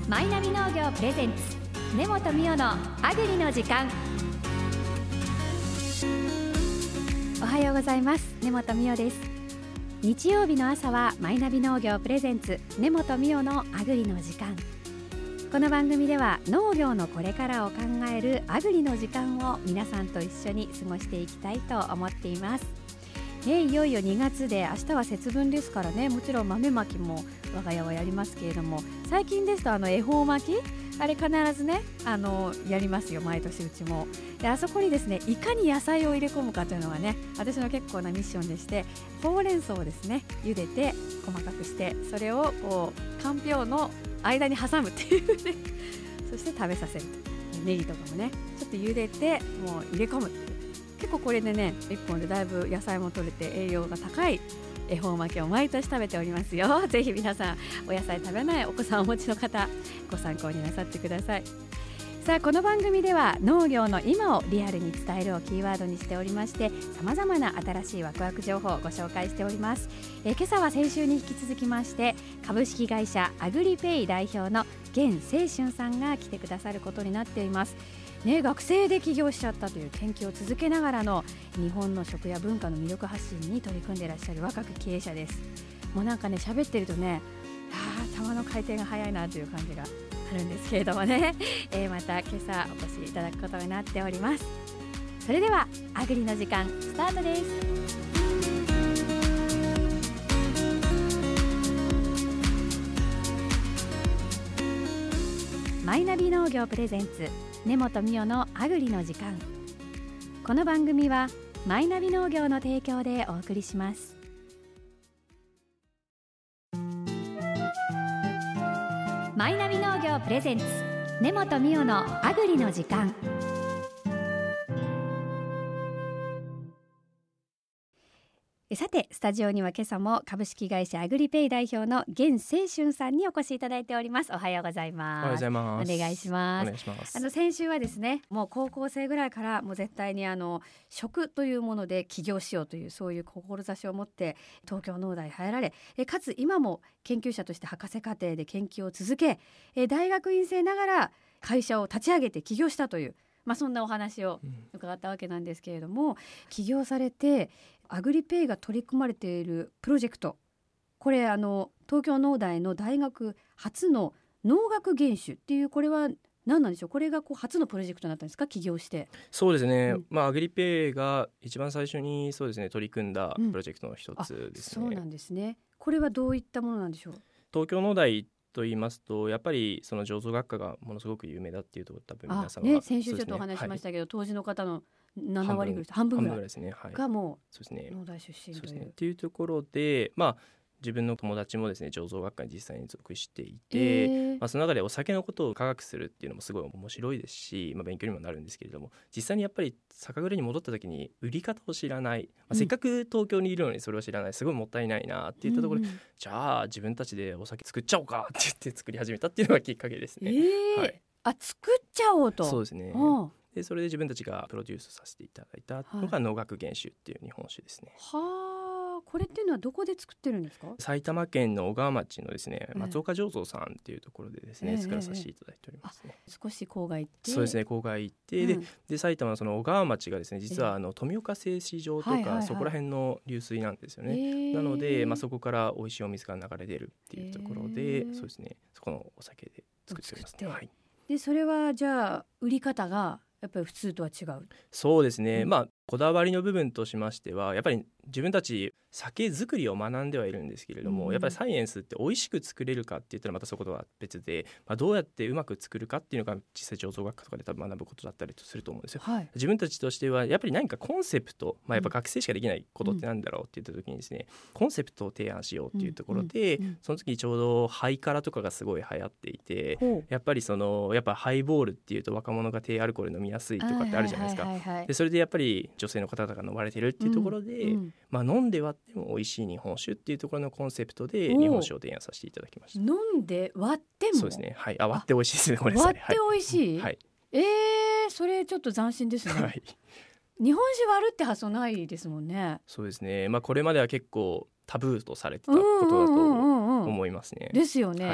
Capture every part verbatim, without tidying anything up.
マイナビ農業プレゼンツ根本美代のアグリの時間。おはようございます。根本美代です。日曜日の朝はマイナビ農業プレゼンツ根本美代のアグリの時間。この番組では農業のこれからを考えるアグリの時間を皆さんと一緒に過ごしていきたいと思っています。ね、いよいよにがつで明日は節分ですからね、もちろん豆まきも我が家はやりますけれども、最近ですとあの恵方巻きあれ必ずねあのやりますよ、毎年うちも。であそこにですねいかに野菜を入れ込むかというのがね私の結構なミッションでして、ほうれん草をですね茹でて細かくして、それをこうかんぴょうの間に挟むっていうねそして食べさせる。ネギとかもねちょっと茹でてもう入れ込むっていう、結構これでねいっぽんでだいぶ野菜も取れて栄養が高い恵方巻きを毎年食べておりますよ。ぜひ皆さんお野菜食べないお子さんをお持ちの方ご参考になさってください。さあこの番組では農業の今をリアルに伝えるをキーワードにしておりまして、様々な新しいワクワク情報をご紹介しております。え今朝は先週に引き続きまして株式会社アグリペイ代表の源清春さんが来てくださることになっています。ね、学生で起業しちゃったという研究を続けながらの日本の食や文化の魅力発信に取り組んでいらっしゃる若き経営者です。もうなんかね喋ってるとね、あー頭の回転が早いなという感じがあるんですけれどもね、えー、また今朝お越しいただくことになっております。それではアグリの時間スタートです。マイナビ農業プレゼンツ根本美代のアグリの時間。この番組はマイナビ農業の提供でお送りします。マイナビ農業プレゼンツ根本美代のアグリの時間。さてスタジオには今朝も株式会社アグリペイ代表の源清春さんにお越しいただいております。おはようございます。 おはようございます。 お願いします。 お願いします。 あの先週はですね、もう高校生ぐらいからもう絶対にあの食というもので起業しようというそういう志を持って東京農大に入られ、えかつ今も研究者として博士課程で研究を続け、え大学院生ながら会社を立ち上げて起業したという、まあ、そんなお話を伺ったわけなんですけれども、うん、起業されてアグリペイが取り組まれているプロジェクト、これあの東京農大の大学初の農学研修っていう、これは何なんでしょう。これがこう初のプロジェクトになったんですか、起業して。 そうですね、 うんまあ、アグリペイが一番最初にそうですね取り組んだプロジェクトの一つですね、 うん、そうなんですね。これはどういったものなんでしょう。 東京農大と言いますとやっぱりその醸造学科がものすごく有名だっていうところ多分皆さんが、 ね、先週ちょっとお話しましたけど、はい、当時の方のななわりぐらい半分ぐらいですね、はい、がもう農大出身という、 そうですね、っていうところで、まあ、自分の友達もですね醸造学科に実際に属していて、えーまあ、その中でお酒のことを科学するっていうのもすごい面白いですし、まあ、勉強にもなるんですけれども、実際にやっぱり酒蔵に戻った時に売り方を知らない、まあ、せっかく東京にいるのにそれを知らない、すごいもったいないなっていったところで、うんうん、じゃあ自分たちでお酒作っちゃおうかって言って作り始めたっていうのがきっかけですね、 えーはい、あ作っちゃおうと。 そうですね。でそれで自分たちがプロデュースさせていただいたのが農学研修っていう日本酒ですね。 はあ、これっていうのはどこで作ってるんですか。 埼玉県の小川町のですね、えー、松岡醸造さんっていうところでですね、えー、作らさせていただいておりますね。 少し郊外行って。 そうですね、郊外行って、うん、で, で埼玉のその小川町がですね実はあの富岡製糸場とか、はいはいはい、そこら辺の流水なんですよね、えー、なので、まあ、そこから美味しいお水が流れ出るっていうところで、えー、そうですね、そこのお酒で作っておりますね。はい、 でそれはじゃあ売り方がやっぱり普通とは違う。 そうですね、うん、まあこだわりの部分としましてはやっぱり自分たち酒造りを学んではいるんですけれども、うん、やっぱりサイエンスって美味しく作れるかって言ったらまたそういうことは別で、まあ、どうやってうまく作るかっていうのが実際醸造学科とかで多分学ぶことだったりすると思うんですよ、はい、自分たちとしてはやっぱり何かコンセプト、まあ、やっぱ学生しかできないことってなんだろうって言った時にですね、うん、コンセプトを提案しようっていうところで、うんうんうん、その時にちょうどハイカラとかがすごい流行っていて、やっぱりそのやっぱハイボールっていうと若者が低アルコール飲みやすいとかってあるじゃないですか、はいはいはいはい、でそれでやっぱり女性の方々が飲まれてるっていうところで、うんうん、まあ、飲んで割っても美味しい日本酒っていうところのコンセプトで日本酒を提案させていただきました。 飲んで割っても。 そうですね、はい、あ割って美味しいですね。これですね、 割って美味しい、はい、えー、それちょっと斬新ですね、はい、日本酒割るって発想ないですもんね。 そうですね、まあ、これまでは結構タブーとされてたことだと思いますね。 ですよね、 はい、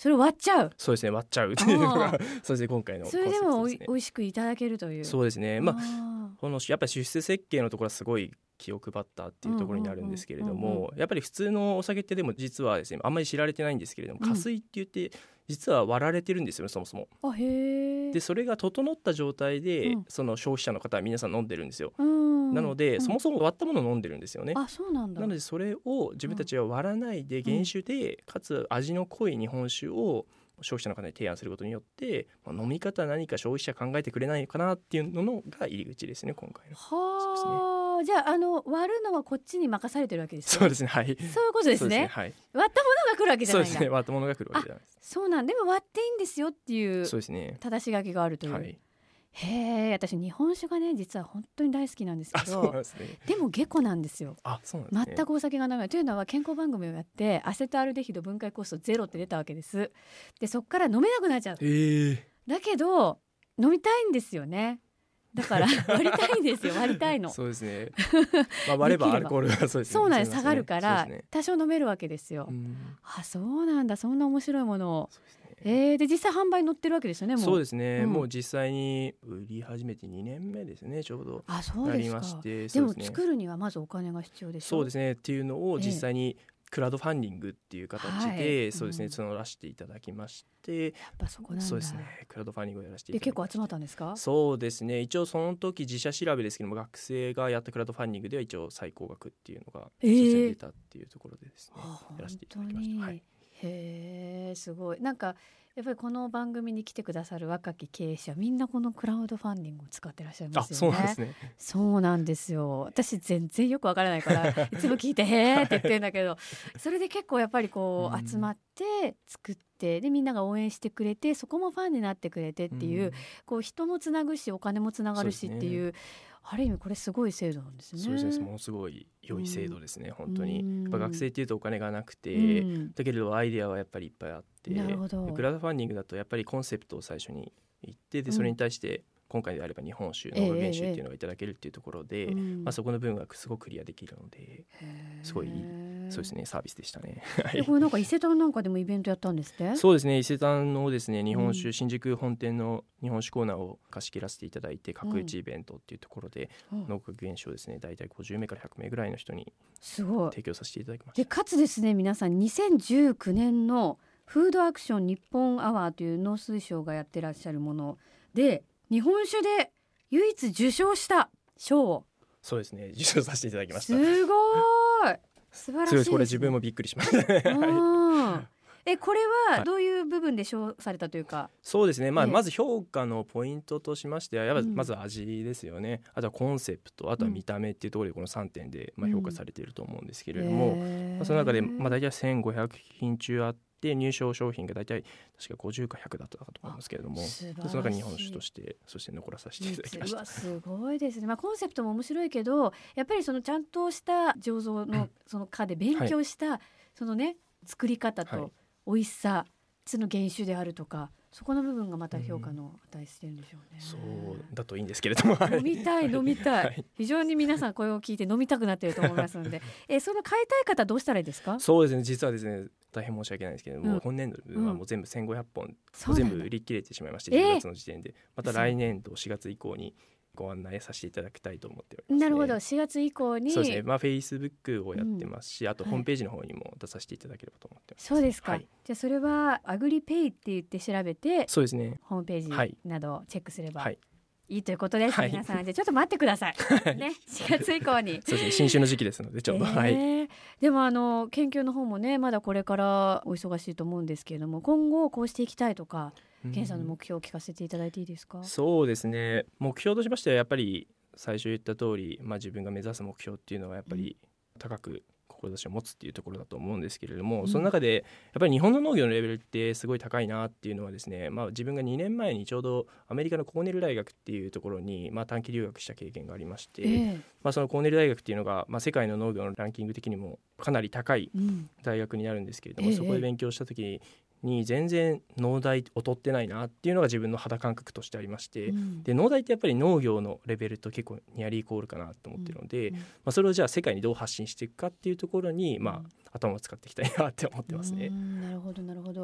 それ割っちゃう。 そうですね、割っちゃうっていうのがそうですね、今回のコンそセプトですね。 れでもおい美味しくいただけるという。 そうですね、まああこのやっぱり出世設計のところはすごい気を配ったっていうところになるんですけれどうんうんうんも、やっぱり普通のお酒ってでも実はですね、あんまり知られてないんですけれども、 うん加水って言って実は割られてるんですよね、そもそも。 あ、へえ。 でそれが整った状態で、 うんその消費者の方は皆さん飲んでるんですよ。 うんなので、 うんそもそも割ったものを飲んでるんですよね。 あ、そうなんだ。 なのでそれを自分たちは割らないで原酒で、かつ味の濃い日本酒を消費者の方に提案することによって、まあ、飲み方何か消費者考えてくれないかなっていうのが入り口ですね、今回の。 はあ、じゃあ、あの割るのはこっちに任されてるわけですね。 そうですね、はい。 そういうことですそうですね、 ね。 はい。 割ったものが来るわけじゃないんだ。 そうですね、割ったものが来るわけじゃないです。 そうなん、でも割っていいんですよっていうそうですね。 正し書きがあるという。 はい。 へえ、私日本酒がね実は本当に大好きなんですけあ、そうなんど、 ですね。 でも下戸なんですよ。 あ、そうなんですね。 全くお酒が飲めないというのは、健康番組をやってアセトアルデヒド分解酵素ゼロって出たわけです。でそっから飲めなくなっちゃう。 えー、 だけど飲みたいんですよね。だから割りたいんですよ。割りたいの。 そうですね。まあ割ればアルコールがそうですね。 そうなんです、下がるからそうですね。 多少飲めるわけですよ。 うんあ、そうなんだ、そんな面白いものを。 そうですね。 えー、で実際販売に載ってるわけですよね。もうそうですね、 うんもう実際に売り始めてにねんめですね、ちょうどあ、そうなりですか。 まして。 でもそうですね、 作るにはまずお金が必要でしょ。 そうですねっていうのをええ実際にクラウドファンディングっていう形はいで、そうですね、 うん募らせていただきまして、 やっぱそこなんだ。 そうですね、クラウドファンディングをやらせていでただきました。 結構集まったんですか。 そうですね、一応その時自社調べですけども、学生がやったクラウドファンディングでは一応最高額っていうのがえーそうですね出たっていうところでですね、 あ、 やらせていた本当に、 だきました。はい。 へえ、すごい。なんかやっぱりこの番組に来てくださる若き経営者みんなこのクラウドファンディングを使ってらっしゃいまあ、 すよね。 そうなんですね。 そうなんですよ。私全然よくわからないからいつも聞いてへーって言ってるんだけど、それで結構やっぱりこうんう集まって作って、でみんなが応援してくれて、そこもファンになってくれてっていう、 うんこう人もつなぐしお金もつながるしっていう、ある意味これすごい制度なんですね。 そうですね、ものすごい良い制度ですね、本当に。 うんやっぱ学生っていうとお金がなくて、 うんだけれどアイデアはやっぱりいっぱいあって、 なるほど。 でクラウドファンディングだとやっぱりコンセプトを最初に言って、でそれに対して今回であれば日本酒の原酒っていうのがいただけるっていうところで、 うんまあ、そこの部分がすごくクリアできるので、 へーすごいいいそうですね、サービスでしたね。はでこれなんか伊勢丹なんかでもイベントやったんですって。 そうですね、伊勢丹のですね日本酒、 うん新宿本店の日本酒コーナーを貸し切らせていただいて、角打ちイベントっていうところで、 うん農家原酒をですね大体ごじゅうめいからひゃくめいぐらいの人にすごい。 提供させていただきました。 でかつですね、皆さんにせんじゅうきゅうねんのフードアクション日本アワーという農水省がやってらっしゃるもので、日本酒で唯一受賞した賞を。 そうですね、受賞させていただきました。 すごい素晴らしいですね。 これ自分もびっくりしましたね。 うんえこれははいどういう部分で賞されたというか。 そうですね、まあ、 ええまず評価のポイントとしましてはやっぱうんまず味ですよね、あとはコンセプト、あとは見た目っていうところでこのさんてんでまあ評価されていると思うんですけれども、 へーまあ、その中でまあ大体せんごひゃくひん中あって入賞商品が大体確かごじゅうかひゃくだったかと思いますけれども、 素晴らしいその中に日本酒としてそして残らさせていただきました。 うわすごいですね、まあ、コンセプトも面白いけどやっぱりそのちゃんとした醸造のその科で勉強したそのね作り方はいと美味しさ、その原酒であるとか、そこの部分がまた評価の値してるんでしょうね。 そうだといいんですけれども、はい飲みたい飲みたい、 はい非常に皆さんこれを聞いて飲みたくなっていると思いますのでえその買いたい方どうしたらいいですか。 そうですね、実はですね大変申し訳ないですけれども、 うん今年度はもう全部せんごひゃっぽんそうなんだ全部売り切れてしまいまして、 えーじゅうがつの時点でまた来年度しがつ以降にご案内させていただきたいと思っております、ね、 なるほど、しがつ以降に。 そうですね、まあ、Facebook をやってますし、あとはいホームページの方にも出させていただければと思ってます。 そうですか、 はい、 じゃあそれはアグリペイって言って調べてそうですね、 ホームペーはいジなどをチェックすればはいいいということです、 はい皆さん。じゃあちょっと待ってください、ね、しがつ以降にそうですね、新酒の時期ですのでちょうど、 えーはいでもあの研究の方もねまだこれからお忙しいと思うんですけれども、今後こうしていきたいとか健さんの目標を聞かせていただいていいですか。 そうですね、目標としましてはやっぱり最初言った通り、まあ、自分が目指す目標っていうのはやっぱり高く志を持つっていうところだと思うんですけれども、 うんその中でやっぱり日本の農業のレベルってすごい高いなっていうのはですね、まあ、自分がにねんまえにちょうどアメリカのコーネル大学っていうところにまあ短期留学した経験がありまして、 ええまあ、そのコーネル大学っていうのがまあ世界の農業のランキング的にもかなり高いうん大学になるんですけれども、 ええそこで勉強した時に全然農大劣ってないなっていうのが自分の肌感覚としてありまして、 うんで農大ってやっぱり農業のレベルと結構ニアリーイコールかなと思ってるので、 うんまあ、それをじゃあ世界にどう発信していくかっていうところに、まあうん頭を使っていきたいなって思ってますね。 うんなるほどなるほど。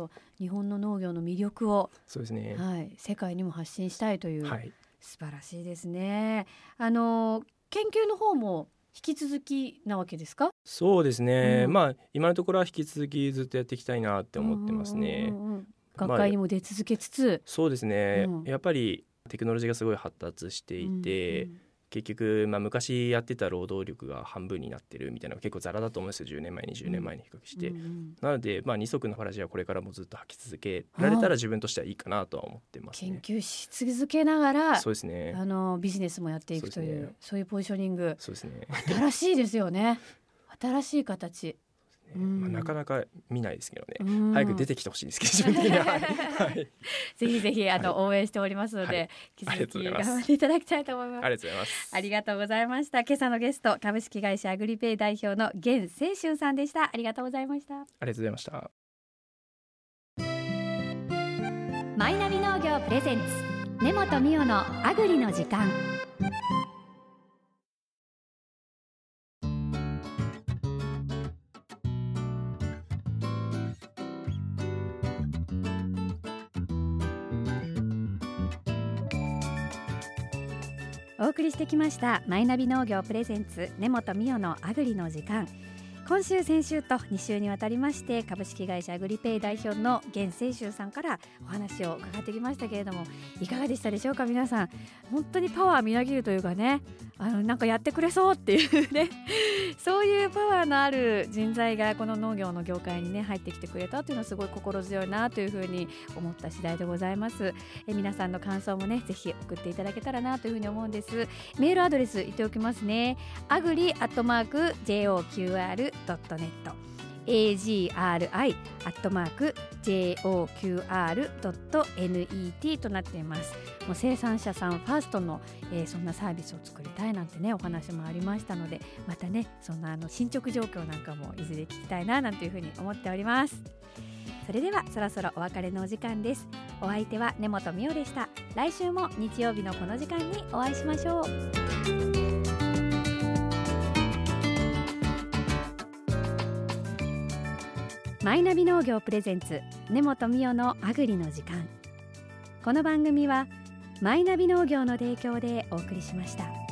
と日本の農業の魅力をそうですね、 はい、世界にも発信したいという、 はい、 素晴らしいですね。あの研究の方も引き続きなわけですか？ そうですね、 うん、 まあ今のところは引き続きずっとやっていきたいなって思ってますね。 うんうんうんうん、学会にも出続けつつ、まあ、 そうですね、 うん、 やっぱりテクノロジーがすごい発達していて、うんうん、結局、まあ、昔やってた労働力が半分になってるみたいなのが結構ザラだと思うんですよ、じゅうねんまえにじゅうねんまえに比較して、うんうん、なので、まあ、二足のわらじはこれからもずっと履き続けられたら自分としてはいいかなとは思ってますね。 研究し続けながらそうですね、 あのビジネスもやっていくという、そうですね、そういうポジショニング、 そうですね、 新しいですよね。新しい形、 うん、まあ、なかなか見ないですけどね、 うん、 早く出てきてほしいんですけど自分的には、はい、 ぜひぜひあの、はい、応援しておりますので、はい、引き続き頑張っていただきたいと思います。 ありがとうございます。 ありがとうございました。今朝のゲスト、株式会社アグリペイ代表の源清舟さんでした。ありがとうございました。ありがとうございました。 マイナビ農業プレゼンツ根本美代のアグリの時間。お送りしてきましたマイナビ農業プレゼンツ根本美代のアグリの時間。今週先週とに週にわたりまして株式会社アグリペイ代表の源清舟さんからお話を伺ってきましたけれども、いかがでしたでしょうか。皆さん本当にパワーみなぎるというかね、あのなんかやってくれそうっていうねそういうパワーのある人材がこの農業の業界にね入ってきてくれたというのはすごい心強いなというふうに思った次第でございます。え皆さんの感想もねぜひ送っていただけたらなというふうに思うんです。メールアドレス言っておきますね。アグリアットマーク ジェイオーキューアールドットネット エージーアールアイ アットマーク ジェイオーキューアールドットネット となっています。もう生産者さんファーストの、えー、そんなサービスを作りたいなんてねお話もありましたので、またねそんなあの進捗状況なんかもいずれ聞きたいななんていうふうに思っております。それではそろそろお別れのお時間です。お相手は根本美代でした。来週も日曜日のこの時間にお会いしましょう。マイナビ農業プレゼンツ根本美代のアグリの時間。この番組はマイナビ農業の提供でお送りしました。